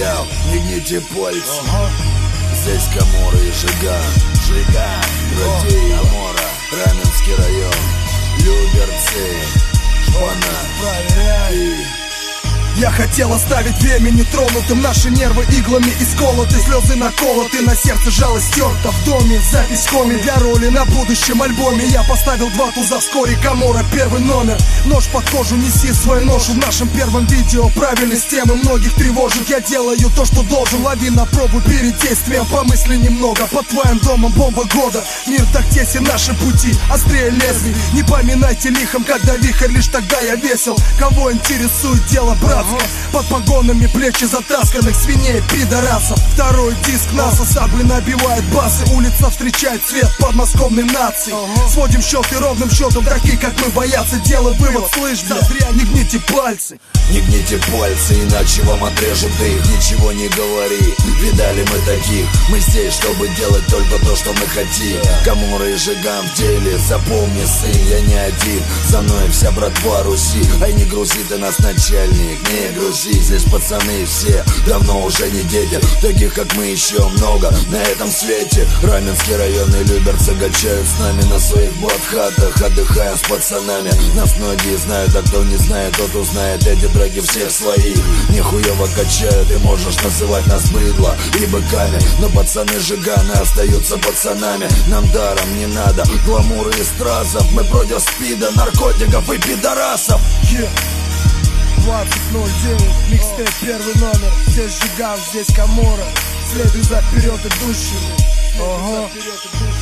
Яу, не гните пальцы. Здесь Камора и Жиган, Братья Амора, Раменский район, Люберцы, Шпана и... Я хотел оставить время нетронутым, наши нервы иглами исколоты, слезы наколоты, на сердце жалость стерта в доме. Запись коми для роли на будущем альбоме. Я поставил 2 туза вскоре, Камора первый номер. Нож под кожу, неси свою ношу. В нашем первом видео правильность темы многих тревожит. Я делаю то, что должен, лови на пробу перед действием. Помысли немного, под твоим домом бомба года. Мир так тесен, наши пути острее лезвий. Не поминайте лихом, когда вихрь, лишь тогда я весел. Кого интересует дело, брат? Под погонами плечи затасканных свиней, пидорасов. Второй диск НАСА, саблы набивает басы. Улица встречает цвет подмосковной нации. Сводим счеты ровным счетом, такие как мы боятся. Делай вывод, слышь, зря не гните пальцы. Не гните пальцы, иначе вам отрежут их. Ничего не говори, видали мы таких. Мы здесь, чтобы делать только то, что мы хотим. Камора и Жиган в деле, запомни, сын, я не один. За мной вся братва Руси. Ай, не грузи ты нас, начальник, не грузи. Здесь пацаны все давно уже не дети. Таких как мы еще много на этом свете. Раменский район и Люберцы гачают с нами на своих блатхатах, отдыхаем с пацанами. Нас многие знают, а кто не знает, тот узнает. Эти треки всех своих нихуево качают. И можешь называть нас быдло и быками, но пацаны Жиганы остаются пацанами. Нам даром не надо гламура и стразов. Мы против спида, наркотиков и пидорасов. 2009, микстейп первый номер. Здесь Жиган, здесь Камора. Следуй за вперед идущими.